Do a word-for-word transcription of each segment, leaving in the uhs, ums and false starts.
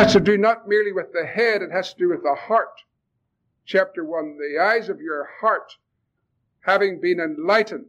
has to do not merely with the head, it has to do with the heart. Chapter one, the eyes of your heart having been enlightened.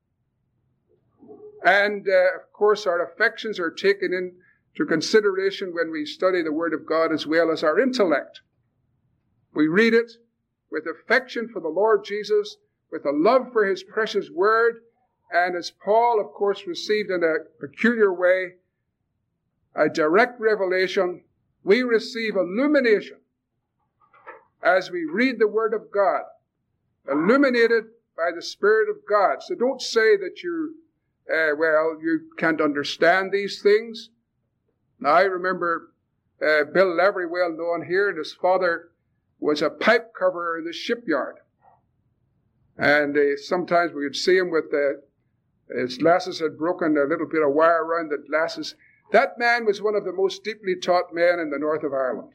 And, uh, of course, our affections are taken into consideration when we study the Word of God as well as our intellect. We read it with affection for the Lord Jesus, with a love for His precious Word, and as Paul, of course, received in a peculiar way a direct revelation, we receive illumination as we read the Word of God, illuminated by the Spirit of God. So don't say that you, uh, well, you can't understand these things. Now, I remember uh, Bill Lavery, well known here, and his father was a pipe coverer in the shipyard. And uh, sometimes we would see him with the, his glasses had broken, a little bit of wire around the glasses. That man was one of the most deeply taught men in the north of Ireland.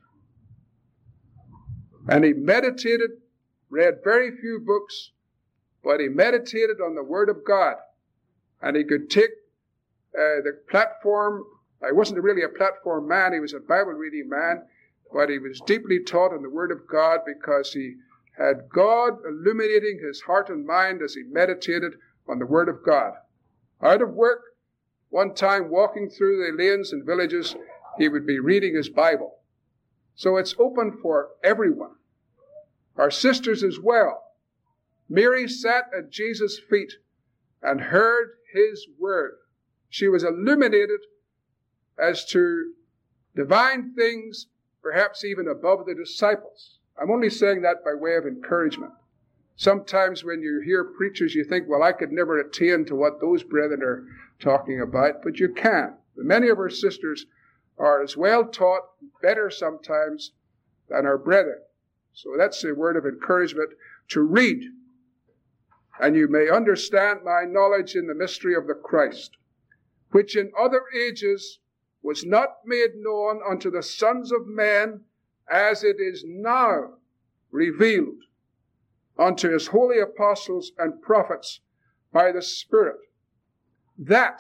And he meditated, read very few books, but he meditated on the Word of God. And he could take uh, the platform. I wasn't really a platform man, he was a Bible-reading man, but he was deeply taught in the Word of God because he had God illuminating his heart and mind as he meditated on the Word of God. Out of work, one time walking through the lanes and villages, he would be reading his Bible. So it's open for everyone. Our sisters as well. Mary sat at Jesus' feet and heard his word. She was illuminated as to divine things, perhaps even above the disciples. I'm only saying that by way of encouragement. Sometimes when you hear preachers, you think, well, I could never attain to what those brethren are talking about, but you can. Many of our sisters are as well taught, better sometimes, than our brethren. So that's a word of encouragement to read. And you may understand my knowledge in the mystery of the Christ, which in other ages was not made known unto the sons of men, as it is now revealed unto his holy apostles and prophets by the Spirit. That,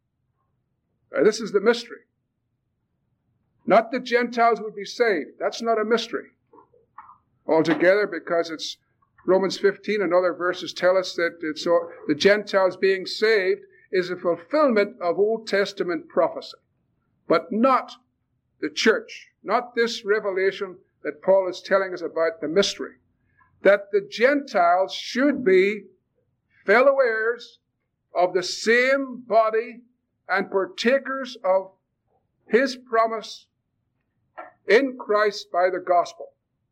uh, this is the mystery. Not that Gentiles would be saved. That's not a mystery altogether, because it's Romans fifteen and other verses tell us that it's all, the Gentiles being saved is a fulfillment of Old Testament prophecy, but not the church, not this revelation that Paul is telling us about, the mystery, that the Gentiles should be fellow heirs of the same body and partakers of his promise in Christ by the gospel,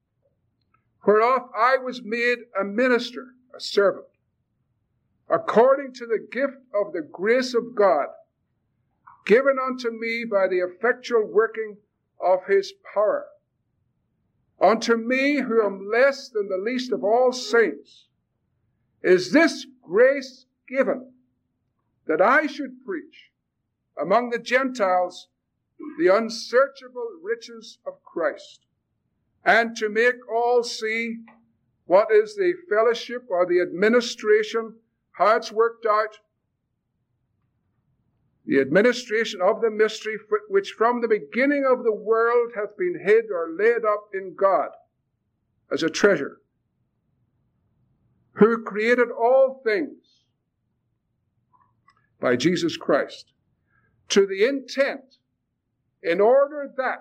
whereof I was made a minister, a servant, according to the gift of the grace of God, given unto me by the effectual working of his power. Unto me, who am less than the least of all saints, is this grace given, that I should preach among the Gentiles the unsearchable riches of Christ, and to make all see what is the fellowship or the administration, how it's worked out, the administration of the mystery which from the beginning of the world hath been hid or laid up in God as a treasure, who created all things by Jesus Christ, to the intent, in order that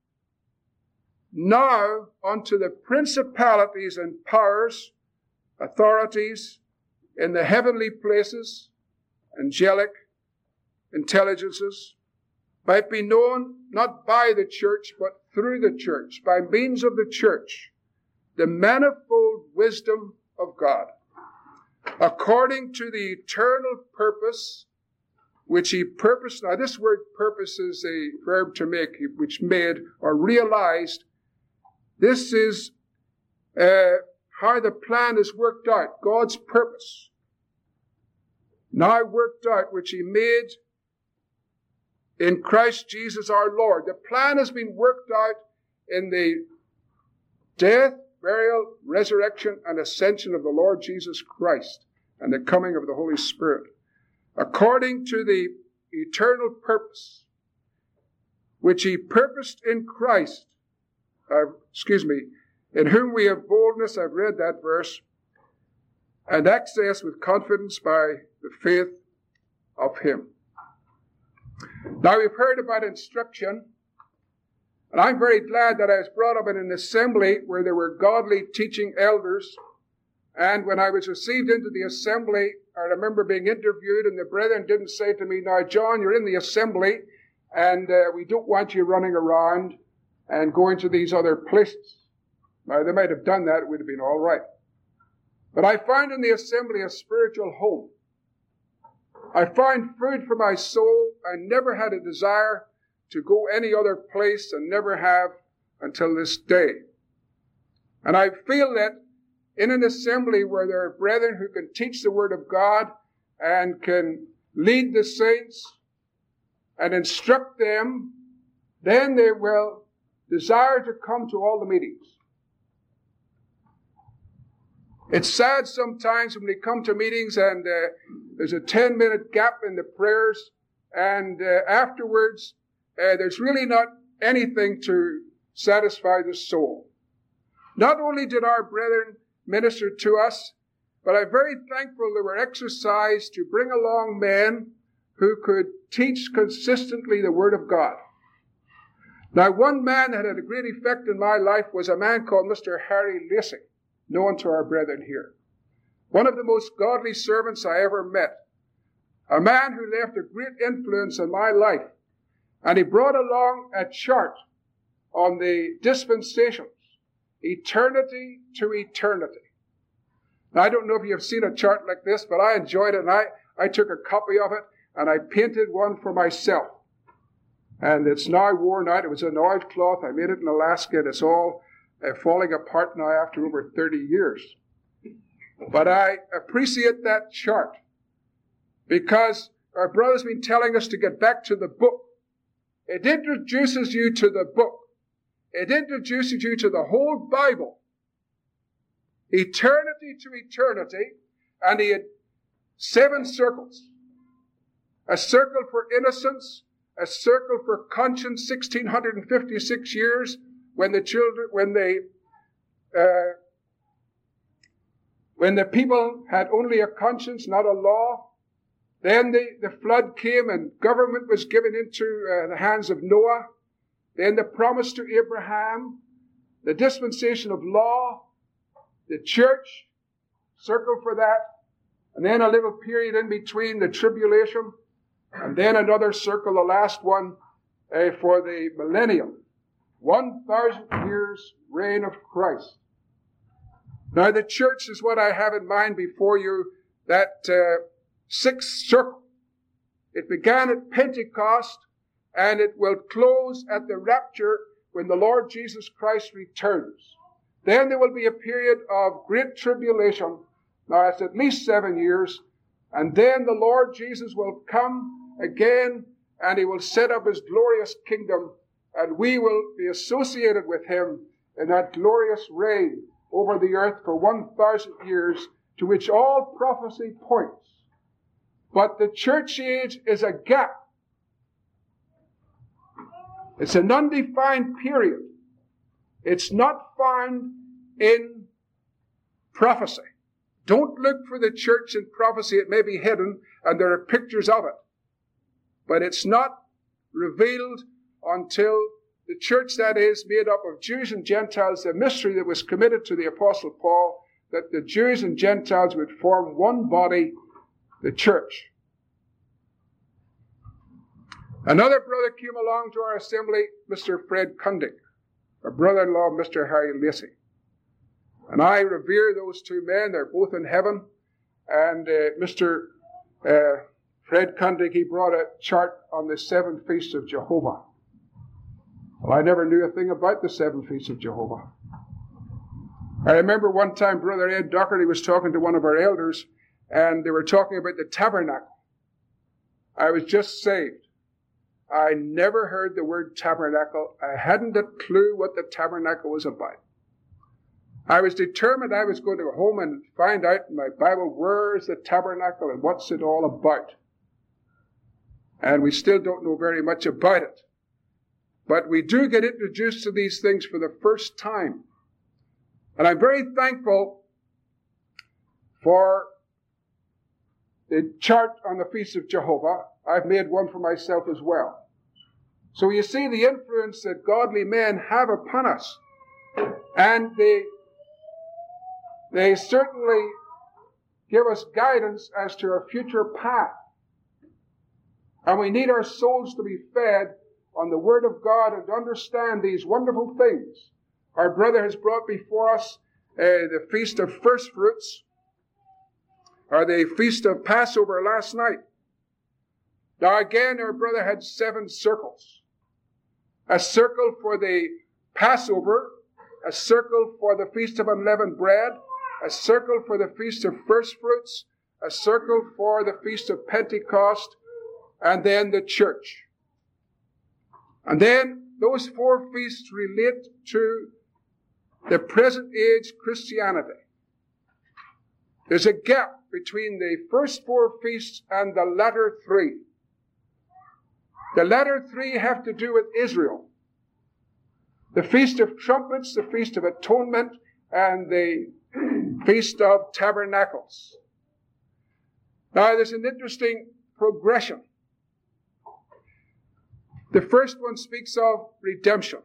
now unto the principalities and powers, authorities in the heavenly places, angelic intelligences, might be known not by the church, but through the church, by means of the church, the manifold wisdom of God, according to the eternal purpose which he purposed. Now this word purpose is a verb to make, which made or realized. This is uh, how the plan is worked out, God's purpose. Now worked out, which he made in Christ Jesus our Lord. The plan has been worked out in the death, burial, resurrection, and ascension of the Lord Jesus Christ and the coming of the Holy Spirit, according to the eternal purpose which he purposed in Christ, uh, excuse me, in whom we have boldness, I've read that verse, and access with confidence by the faith of him. Now we've heard about instruction, and I'm very glad that I was brought up in an assembly where there were godly teaching elders. And when I was received into the assembly, I remember being interviewed, and the brethren didn't say to me, "Now, John, you're in the assembly, and uh, we don't want you running around and going to these other places." Now, they might have done that. It would have been all right. But I found in the assembly a spiritual home. I found food for my soul. I never had a desire to go any other place, and never have until this day. And I feel that in an assembly where there are brethren who can teach the Word of God and can lead the saints and instruct them, then they will desire to come to all the meetings. It's sad sometimes when we come to meetings and uh, there's a ten-minute gap in the prayers, and uh, afterwards uh, there's really not anything to satisfy the soul. Not only did our brethren minister to us, but I'm very thankful they were exercised to bring along men who could teach consistently the Word of God. Now, one man that had a great effect in my life was a man called Mister Harry Lacey, known to our brethren here. One of the most godly servants I ever met. A man who left a great influence in my life. And he brought along a chart on the dispensations, eternity to eternity. Now, I don't know if you've seen a chart like this, but I enjoyed it, and I, I took a copy of it, and I painted one for myself. And it's now worn out. It was an oilcloth. I made it in Alaska, and it's all uh, falling apart now after over thirty years. But I appreciate that chart because our brother's been telling us to get back to the book. It introduces you to the book. It introduces you to the whole Bible. Eternity to eternity. And he had seven circles. A circle for innocence, a circle for conscience, sixteen fifty-six years, when the children, when they, uh, when the people had only a conscience, not a law. Then the, the flood came and government was given into uh, the hands of Noah. Then the promise to Abraham, the dispensation of law, the church, circle for that, and then a little period in between, the tribulation, and then another circle, the last one, uh, for the millennium. One thousand years reign of Christ. Now the church is what I have in mind before you, that uh, sixth circle. It began at Pentecost, and it will close at the rapture when the Lord Jesus Christ returns. Then there will be a period of great tribulation. Now it's at least seven years. And then the Lord Jesus will come again, and he will set up his glorious kingdom, and we will be associated with him in that glorious reign over the earth for one thousand years, to which all prophecy points. But the church age is a gap. It's an undefined period. It's not found in prophecy. Don't look for the church in prophecy. It may be hidden, and there are pictures of it. But it's not revealed until the church, that is, made up of Jews and Gentiles, the mystery that was committed to the Apostle Paul, that the Jews and Gentiles would form one body, the church. Another brother came along to our assembly, Mister Fred Kundig, a brother-in-law of Mister Harry Lacey. And I revere those two men. They're both in heaven. And uh, Mister Uh, Fred Kundig, he brought a chart on the seven feasts of Jehovah. Well, I never knew a thing about the seven feasts of Jehovah. I remember one time Brother Ed Doherty was talking to one of our elders, and they were talking about the tabernacle. I was just saved. I never heard the word tabernacle. I hadn't a clue what the tabernacle was about. I was determined I was going to go home and find out in my Bible, where is the tabernacle and what's it all about? And we still don't know very much about it. But we do get introduced to these things for the first time. And I'm very thankful for the chart on the Feast of Jehovah. I've made one for myself as well. So you see the influence that godly men have upon us. And they, they certainly give us guidance as to our future path. And we need our souls to be fed on the Word of God and to understand these wonderful things. Our brother has brought before us uh, the Feast of First Fruits, or the Feast of Passover last night. Now again, our brother had seven circles. A circle for the Passover, a circle for the Feast of Unleavened Bread, a circle for the Feast of First Fruits, a circle for the Feast of Pentecost, and then the church. And then those four feasts relate to the present age Christianity. There's a gap between the first four feasts and the latter three. The latter three have to do with Israel. The Feast of Trumpets, the Feast of Atonement, and the Feast of Tabernacles. Now, there's an interesting progression. The first one speaks of redemption.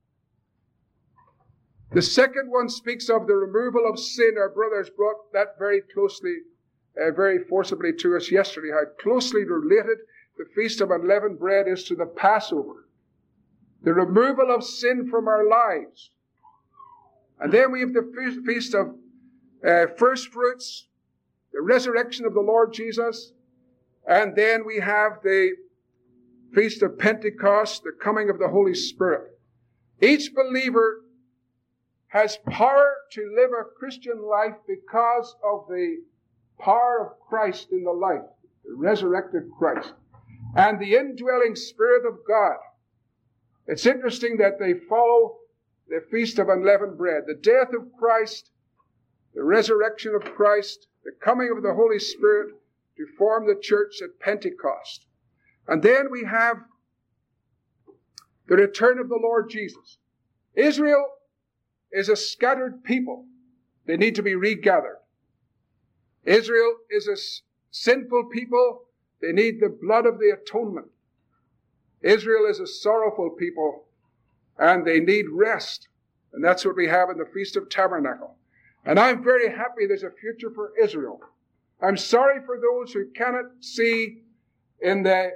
The second one speaks of the removal of sin. Our brothers brought that very closely, uh, very forcibly to us yesterday, how closely related the Feast of Unleavened Bread is to the Passover. The removal of sin from our lives. And then we have the Feast of uh, First Fruits, the resurrection of the Lord Jesus. And then we have the Feast of Pentecost, the coming of the Holy Spirit. Each believer has power to live a Christian life because of the power of Christ in the life, the resurrected Christ, and the indwelling Spirit of God. It's interesting that they follow the Feast of Unleavened Bread, the death of Christ, the resurrection of Christ, the coming of the Holy Spirit to form the church at Pentecost. And then we have the return of the Lord Jesus. Israel is a scattered people. They need to be regathered. Israel is a sinful people. They need the blood of the atonement. Israel is a sorrowful people, and they need rest. And that's what we have in the Feast of Tabernacle. And I'm very happy there's a future for Israel. I'm sorry for those who cannot see in the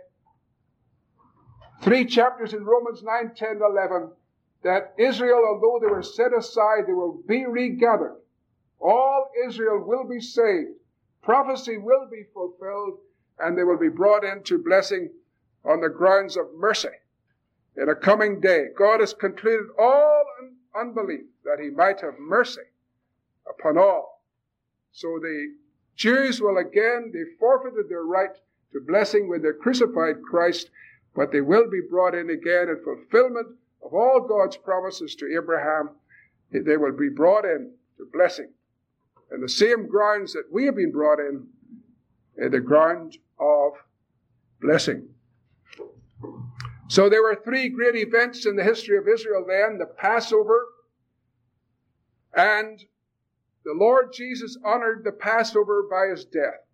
three chapters in Romans nine, ten, eleven, that Israel, although they were set aside, they will be regathered. All Israel will be saved. Prophecy will be fulfilled, and they will be brought into blessing on the grounds of mercy in a coming day. God has concluded all unbelief that he might have mercy upon all. So the Jews will again, they forfeited their right to blessing when they crucified Christ, but they will be brought in again in fulfillment of all God's promises to Abraham. They will be brought in to blessing. And the same grounds that we have been brought in, in the ground of blessing. So there were three great events in the history of Israel then: the Passover, and the Lord Jesus honored the Passover by his death.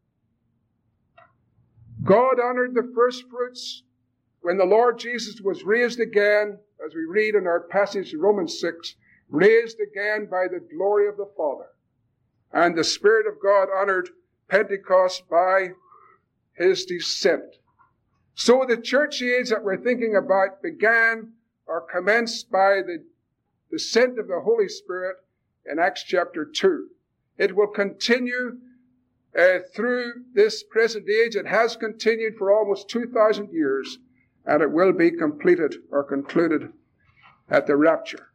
God honored the first fruits when the Lord Jesus was raised again, as we read in our passage in Romans six, raised again by the glory of the Father. And the Spirit of God honored Pentecost by his descent. So the church age that we're thinking about began or commenced by the descent of the Holy Spirit in Acts chapter two. It will continue uh, through this present age. It has continued for almost two thousand years, and it will be completed or concluded at the rapture.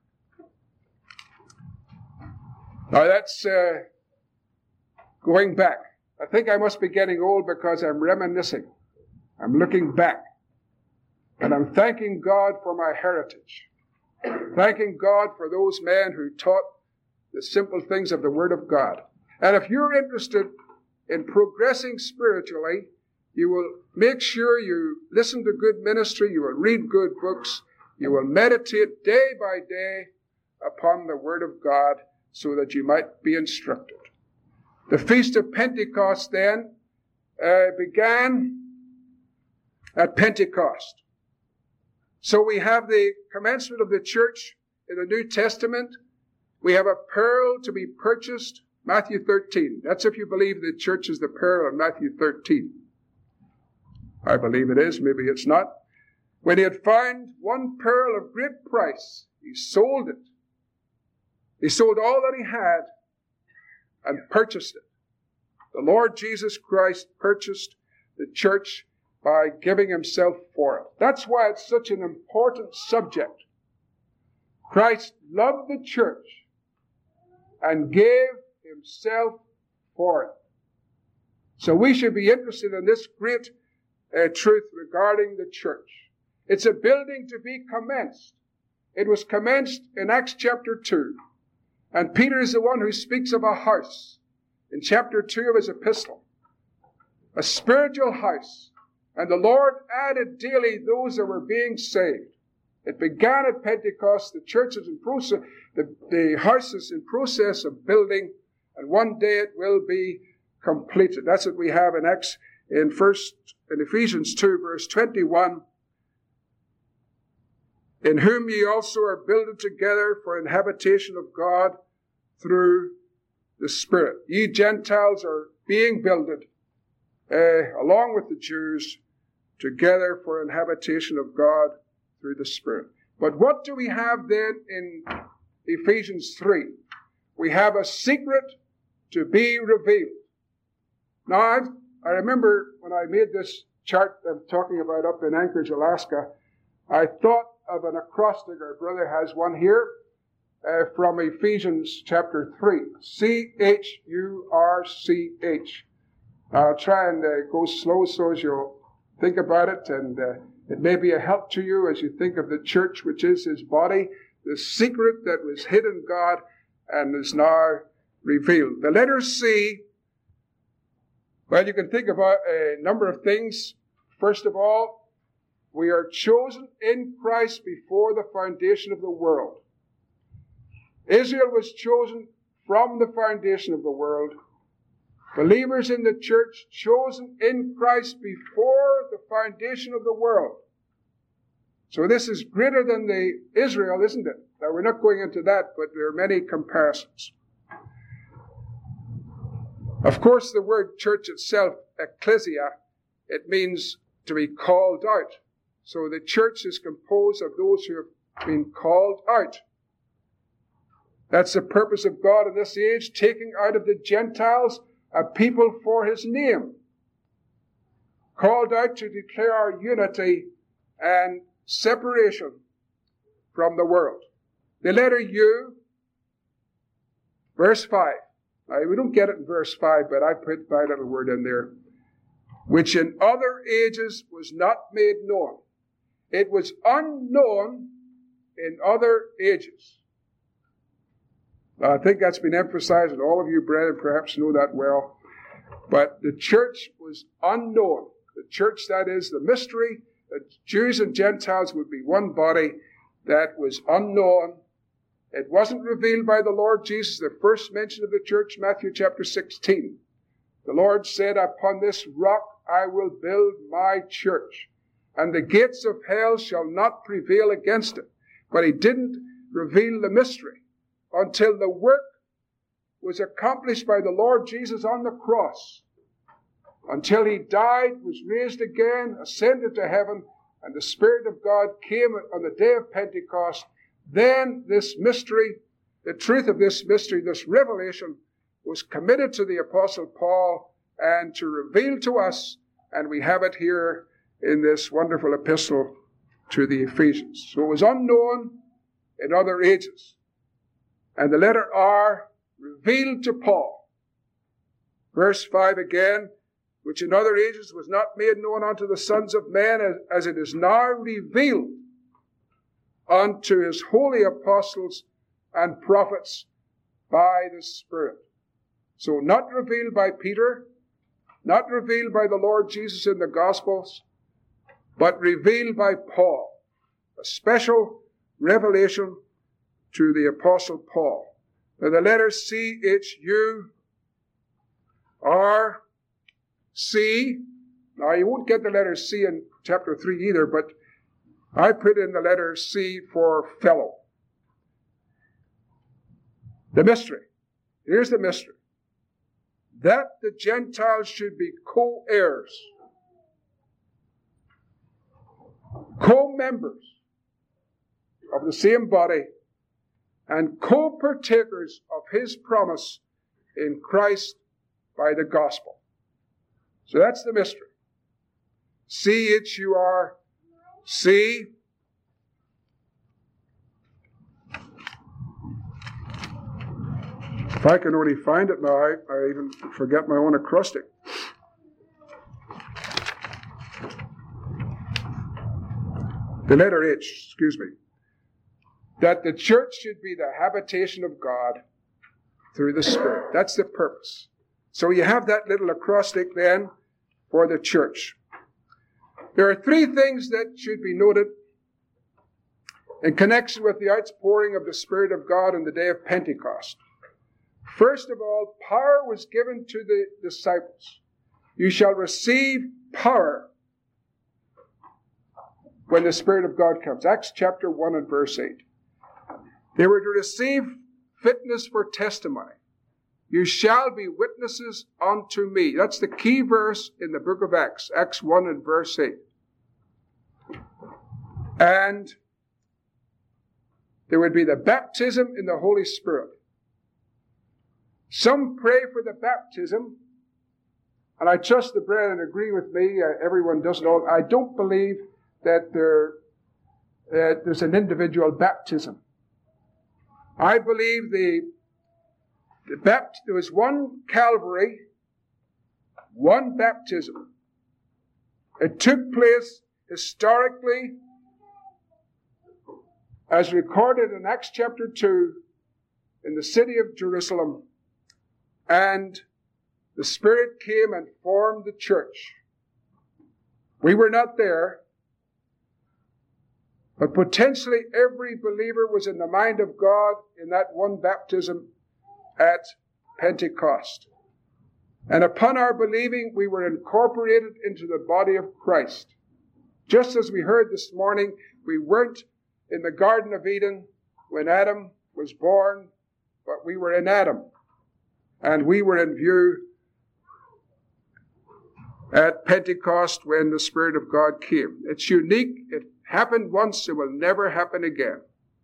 Now that's uh, going back. I think I must be getting old because I'm reminiscing. I'm looking back. And I'm thanking God for my heritage. Thanking God for those men who taught the simple things of the Word of God. And if you're interested in progressing spiritually, you will make sure you listen to good ministry, you will read good books, You will meditate day by day upon the Word of God so that you might be instructed. The Feast of Pentecost then uh, began at Pentecost. So we have the commencement of the church in the New Testament. We have a pearl to be purchased, Matthew thirteen. That's if you believe the church is the pearl in Matthew thirteen. I believe it is, maybe it's not. When he had found one pearl of great price, he sold it. He sold all that he had and purchased it. The Lord Jesus Christ purchased the church by giving himself for it. That's why it's such an important subject. Christ loved the church and gave himself for it. So we should be interested in this great uh, truth regarding the church. It's a building to be commenced. It was commenced in Acts chapter two. And Peter is the one who speaks of a house in chapter two of his epistle. A spiritual house. And the Lord added daily those that were being saved. It began at Pentecost. The church is in process, the, the house is in process of building, and one day it will be completed. That's what we have in Acts, in first, in Ephesians two, verse twenty-one. In whom ye also are builded together for an habitation of God through the Spirit. Ye Gentiles are being builded, uh, along with the Jews, together for an habitation of God through the Spirit. But what do we have then in Ephesians three? We have a secret to be revealed. Now, I've, I remember when I made this chart I'm talking about up in Anchorage, Alaska, I thought of an acrostic. Our brother has one here uh, from Ephesians chapter three. C H U R C H. I'll try and uh, go slow so as you'll think about it, and uh, it may be a help to you as you think of the church, which is his body, the secret that was hid in God and is now revealed. The letter C, well, you can think about a number of things. First of all, we are chosen in Christ before the foundation of the world. Israel was chosen from the foundation of the world. Believers in the church chosen in Christ before the foundation of the world. So this is greater than the Israel, isn't it? Now, we're not going into that, but there are many comparisons. Of course, the word church itself, ecclesia, it means to be called out. So the church is composed of those who have been called out. That's the purpose of God in this age, taking out of the Gentiles a people for his name. Called out to declare our unity and separation from the world. The letter U, verse five. Now, we don't get it in verse five, but I put my little word in there. Which in other ages was not made known. It was unknown in other ages. Now, I think that's been emphasized, and all of you, brethren, perhaps know that well. But the church was unknown. The church, that is, the mystery that Jews and Gentiles would be one body, that was unknown. It wasn't revealed by the Lord Jesus. The first mention of the church, Matthew chapter sixteen. The Lord said, upon this rock I will build my church, and the gates of hell shall not prevail against it. But he didn't reveal the mystery until the work was accomplished by the Lord Jesus on the cross. Until he died, was raised again, ascended to heaven, and the Spirit of God came on the day of Pentecost. Then this mystery, the truth of this mystery, this revelation, was committed to the Apostle Paul and to reveal to us, and we have it here in this wonderful epistle to the Ephesians. So it was unknown in other ages. And the letter R, revealed to Paul. Verse five again, which in other ages was not made known unto the sons of men, as, as it is now revealed unto his holy apostles and prophets by the Spirit. So not revealed by Peter, not revealed by the Lord Jesus in the Gospels, but revealed by Paul. a special revelation to the Apostle Paul. Now the letters C H U R C. Now you won't get the letter C in chapter three either, but I put in the letter C for fellow. The mystery. Here's the mystery. That the Gentiles should be co-heirs, co-members of the same body, and co-partakers of his promise in Christ by the gospel. So that's the mystery. C H U R C. If I can only find it now, I, I even forget my own acrostic. The letter H, excuse me. That the church should be the habitation of God through the Spirit. That's the purpose. So you have that little acrostic then for the church. There are three things that should be noted in connection with the outpouring of the Spirit of God on the day of Pentecost. First of all, power was given to the disciples. You shall receive power when the Spirit of God comes. Acts chapter one and verse eight. They were to receive fitness for testimony. You shall be witnesses unto me. That's the key verse in the book of Acts. Acts one and verse eight. And there would be the baptism in the Holy Spirit. Some pray for the baptism, and I trust the brethren agree with me. Uh, everyone doesn't know. I don't believe that there, uh, there's an individual baptism. I believe the, the bapt- there was one Calvary, one baptism. It took place historically, as recorded in Acts chapter two, in the city of Jerusalem. And the Spirit came and formed the church. We were not there, but potentially every believer was in the mind of God in that one baptism at Pentecost. And upon our believing, we were incorporated into the body of Christ. Just as we heard this morning, we weren't in the Garden of Eden when Adam was born, but we were in Adam. And we were in view at Pentecost when the Spirit of God came. It's unique. It happened once. It will never happen again.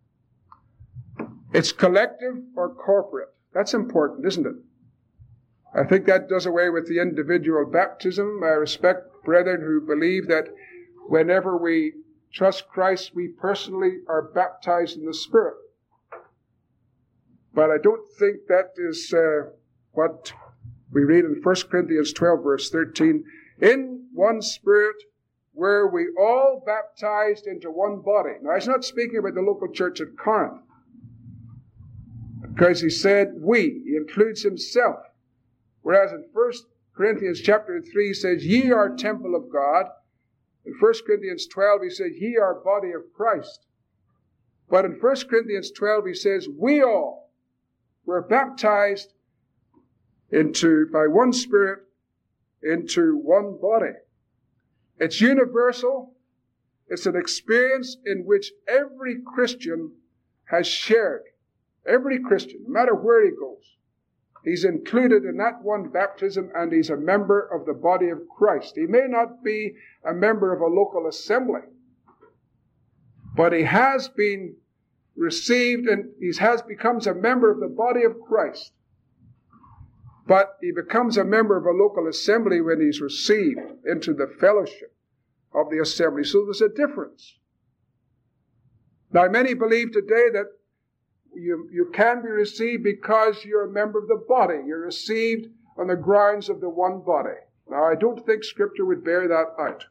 It's collective or corporate. That's important, isn't it? I think that does away with the individual baptism. I respect brethren who believe that whenever we trust Christ, we personally are baptized in the Spirit. But I don't think that is uh, what we read in First Corinthians twelve, verse thirteen. In one Spirit were we all baptized into one body. Now, he's not speaking about the local church at Corinth, because he said we. He includes himself. Whereas in First Corinthians chapter three, he says, ye are temple of God. In First Corinthians twelve, he says, ye are body of Christ. But in First Corinthians twelve, he says, we all were baptized into, by one Spirit, into one body. It's universal. It's an experience in which every Christian has shared. Every Christian, no matter where he goes, he's included in that one baptism, and he's a member of the body of Christ. He may not be a member of a local assembly, but he has been received and he has becomes a member of the body of Christ. But he becomes a member of a local assembly when he's received into the fellowship of the assembly. So there's a difference. Now, many believe today that you, you can be received because you're a member of the body. You're received on the grounds of the one body. Now, I don't think Scripture would bear that out.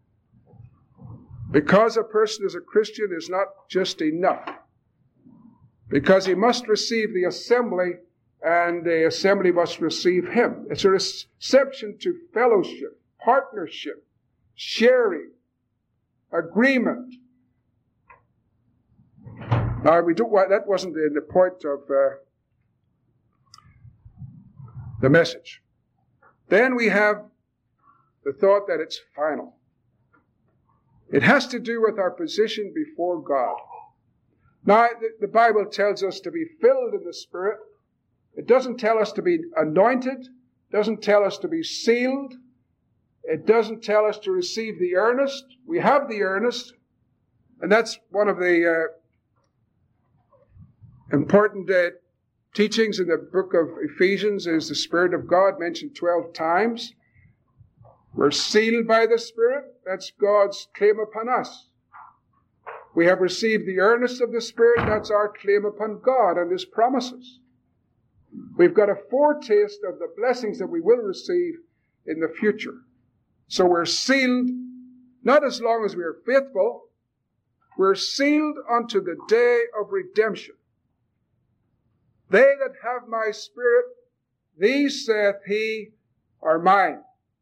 Because a person is a Christian is not just enough. Because he must receive the assembly, and the assembly must receive him. It's a reception to fellowship, partnership, sharing, agreement, Now, we don't want, that wasn't the, the point of uh, the message. Then we have the thought that it's final. It has to do with our position before God. Now, the, the Bible tells us to be filled in the Spirit. It doesn't tell us to be anointed. It doesn't tell us to be sealed. It doesn't tell us to receive the earnest. We have the earnest. And that's one of the uh, important uh, teachings in the book of Ephesians is the Spirit of God mentioned twelve times. We're sealed by the Spirit. That's God's claim upon us. We have received the earnest of the Spirit. That's our claim upon God and His promises. We've got a foretaste of the blessings that we will receive in the future. So we're sealed, not as long as we are faithful. We're sealed unto the day of redemption. They that have my Spirit, these, saith He, are mine.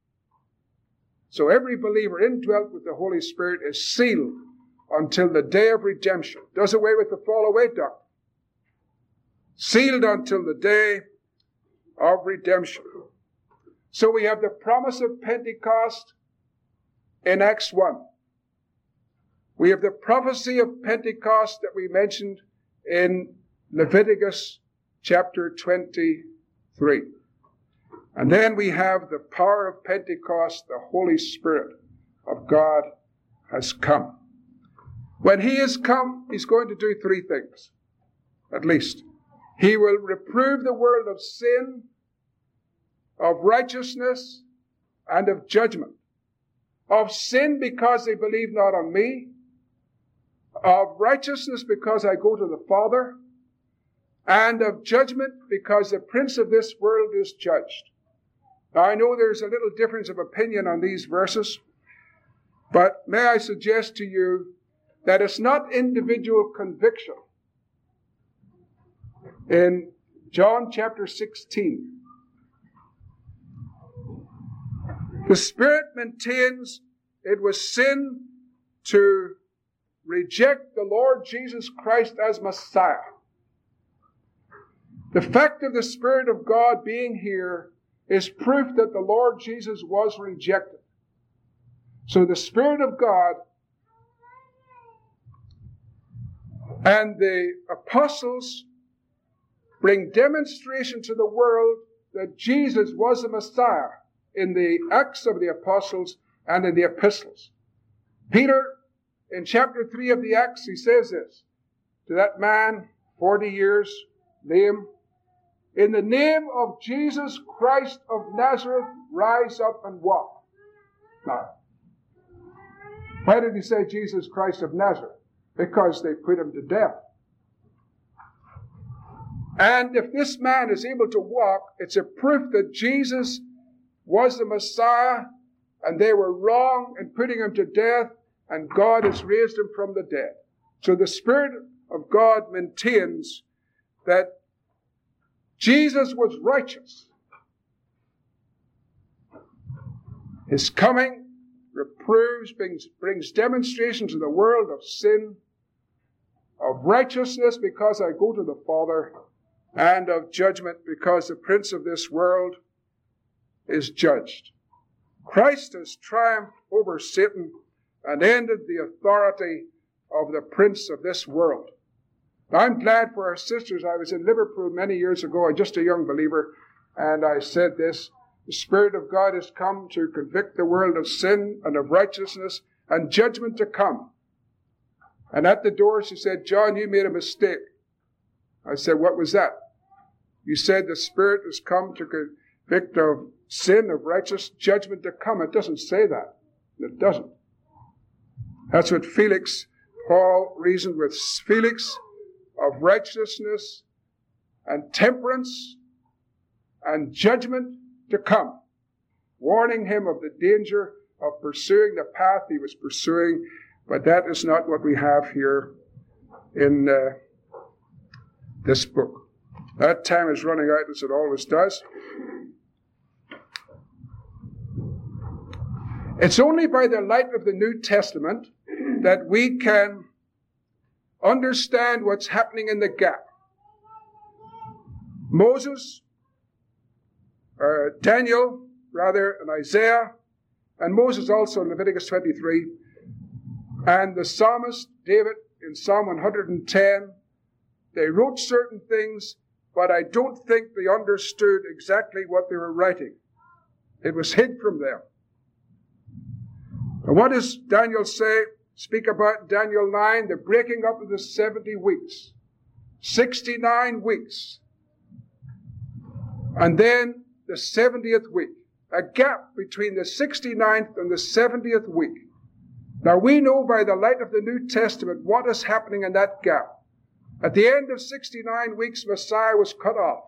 So every believer indwelt with the Holy Spirit is sealed until the day of redemption. Does away with the fall away doctrine. Sealed until the day of redemption. So we have the promise of Pentecost in Acts one. We have the prophecy of Pentecost that we mentioned in Leviticus chapter twenty-three. And then we have the power of Pentecost, the Holy Spirit of God has come. When He has come, He's going to do three things, at least. He will reprove the world of sin, of righteousness, and of judgment. Of sin because they believe not on me. Of righteousness because I go to the Father. And of judgment because the prince of this world is judged. Now I know there's a little difference of opinion on these verses, but may I suggest to you that it's not individual conviction. In John chapter sixteen, the Spirit maintains it was sin to reject the Lord Jesus Christ as Messiah. The fact of the Spirit of God being here is proof that the Lord Jesus was rejected. So the Spirit of God and the apostles bring demonstration to the world that Jesus was the Messiah in the Acts of the Apostles and in the epistles. Peter, in chapter three of the Acts, he says this to that man, forty years, lame, in the name of Jesus Christ of Nazareth, rise up and walk. Now, why did he say Jesus Christ of Nazareth? Because they put him to death. And if this man is able to walk, it's a proof that Jesus was the Messiah and they were wrong in putting him to death, and God has raised him from the dead. So the Spirit of God maintains that Jesus was righteous. His coming reproves, brings, brings demonstration to the world of sin, of righteousness because I go to the Father, and of judgment because the prince of this world is judged. Christ has triumphed over Satan and ended the authority of the prince of this world. Now, I'm glad for our sisters. I was in Liverpool many years ago, just a young believer, and I said this: the Spirit of God has come to convict the world of sin and of righteousness and judgment to come. And at the door she said, John, you made a mistake. I said, what was that? You said the Spirit has come to convict of sin, of righteous judgment to come. It doesn't say that. It doesn't. That's what Felix, Paul reasoned with Felix, of righteousness and temperance and judgment to come, warning him of the danger of pursuing the path he was pursuing. But that is not what we have here in uh, this book. That time is running out, as it always does. It's only by the light of the New Testament that we can understand what's happening in the gap. Moses, or Daniel, rather, and Isaiah, and Moses also in Leviticus twenty-three, and the psalmist David in Psalm one hundred ten, they wrote certain things, but I don't think they understood exactly what they were writing. It was hid from them. And what does Daniel say? Speak about Daniel nine, the breaking up of the seventy weeks. sixty-nine weeks. And then the seventieth week. A gap between the sixty-ninth and the seventieth week. Now we know by the light of the New Testament what is happening in that gap. At the end of sixty-nine weeks, Messiah was cut off.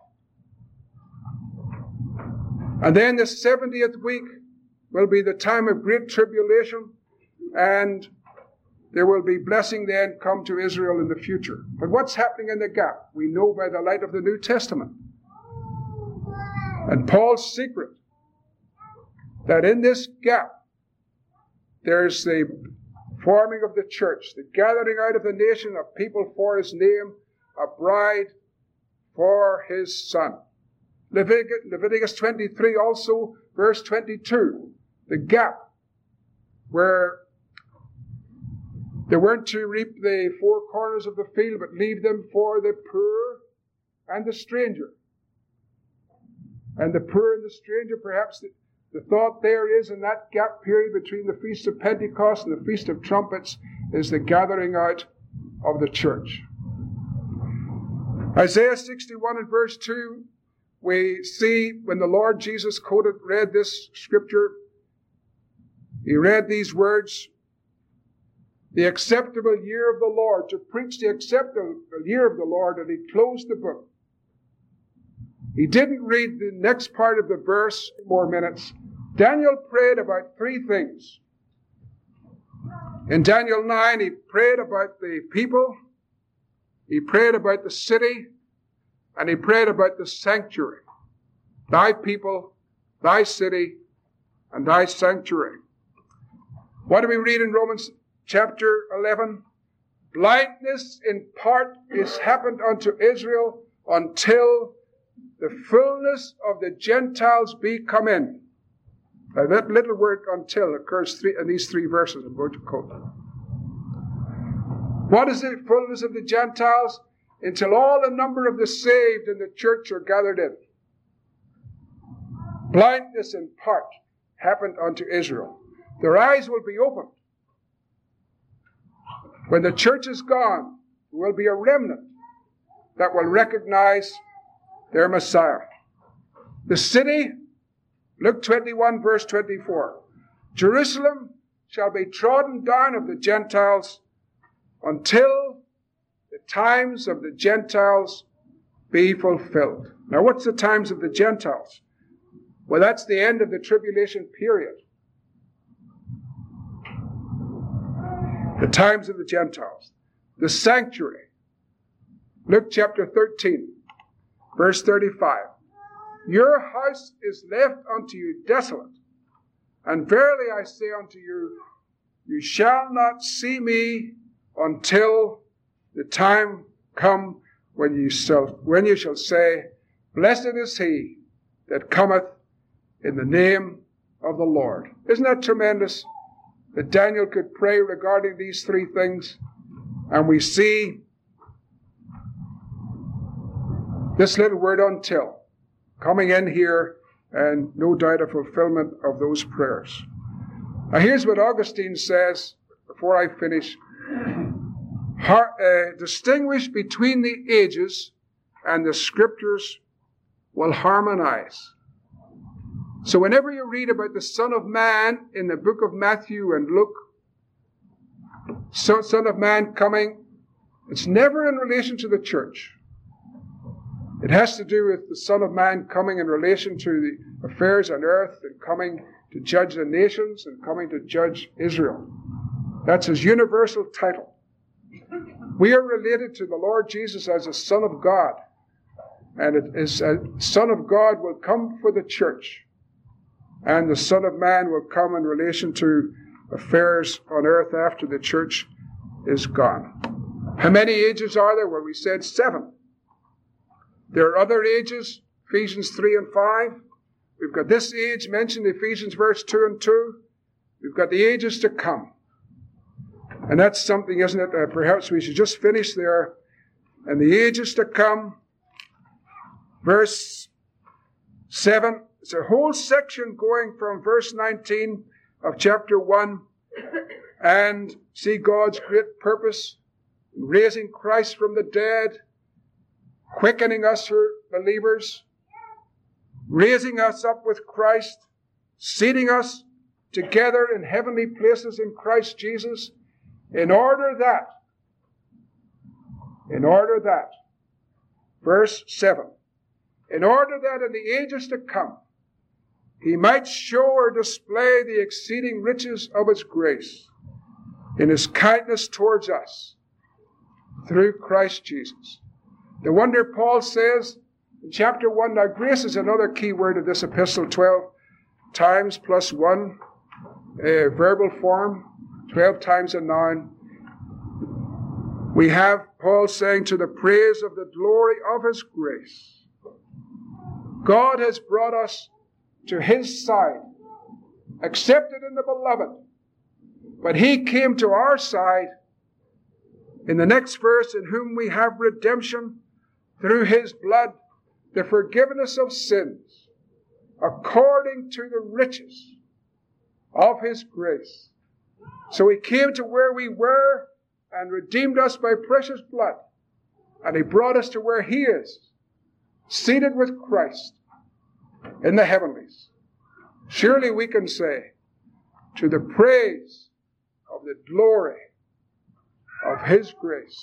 And then the seventieth week will be the time of great tribulation, and there will be blessing then come to Israel in the future. But what's happening in the gap? We know by the light of the New Testament. And Paul's secret, that in this gap, there's the forming of the church, the gathering out of the nation of people for his name, a bride for his son. Leviticus, Leviticus twenty-three also, verse twenty-two, the gap where they weren't to reap the four corners of the field, but leave them for the poor and the stranger. And the poor and the stranger, perhaps the, the thought there is in that gap period between the Feast of Pentecost and the Feast of Trumpets is the gathering out of the church. Isaiah sixty-one and verse two, we see when the Lord Jesus quoted, read this scripture, he read these words, the acceptable year of the Lord, to preach the acceptable year of the Lord, and he closed the book. He didn't read the next part of the verse, more minutes. Daniel prayed about three things. In Daniel nine, he prayed about the people, he prayed about the city, and he prayed about the sanctuary. Thy people, thy city, and thy sanctuary. What do we read in Romans chapter eleven? Blindness in part is happened unto Israel until the fullness of the Gentiles be come in. Now that little word until occurs three, in these three verses I'm going to quote. What is the fullness of the Gentiles? Until all the number of the saved in the church are gathered in. Blindness in part happened unto Israel. Their eyes will be opened. When the church is gone, there will be a remnant that will recognize their Messiah. The city, Luke twenty-one, verse twenty-four. Jerusalem shall be trodden down of the Gentiles until the times of the Gentiles be fulfilled. Now, what's the times of the Gentiles? Well, that's the end of the tribulation period. The times of the Gentiles. The sanctuary. Luke chapter thirteen, verse thirty-five. Your house is left unto you desolate, and verily I say unto you, you shall not see me until the time come when you shall, when you shall say, blessed is he that cometh in the name of the Lord. Isn't that tremendous? That Daniel could pray regarding these three things, and we see this little word until coming in here, and no doubt a fulfillment of those prayers. Now here's what Augustine says before I finish. Har- uh, distinguish between the ages and the scriptures will harmonize. So whenever you read about the Son of Man in the book of Matthew and Luke, Son of Man coming, it's never in relation to the church. It has to do with the Son of Man coming in relation to the affairs on earth and coming to judge the nations and coming to judge Israel. That's his universal title. We are related to the Lord Jesus as a Son of God. And it is a Son of God will come for the church. And the Son of Man will come in relation to affairs on earth after the church is gone. How many ages are there? Well, we said seven. There are other ages, Ephesians three and five. We've got this age mentioned in Ephesians verse two and two. We've got the ages to come. And that's something, isn't it? Uh, perhaps we should just finish there. And the ages to come, verse seven. It's a whole section going from verse nineteen of chapter one. And see God's great purpose in raising Christ from the dead, quickening us, her believers, raising us up with Christ, seating us together in heavenly places in Christ Jesus, in order that, in order that, verse seven, in order that in the ages to come, he might show or display the exceeding riches of his grace in his kindness towards us through Christ Jesus. No wonder Paul says in chapter one, now grace is another key word of this epistle, twelve times plus one, uh, verbal form, twelve times a noun. We have Paul saying, to the praise of the glory of his grace. God has brought us to his side, accepted in the beloved. But he came to our side in the next verse, in whom we have redemption through his blood, the forgiveness of sins, according to the riches of his grace. So he came to where we were and redeemed us by precious blood. And he brought us to where he is, seated with Christ in the heavenlies. Surely we can say, to the praise of the glory of his grace.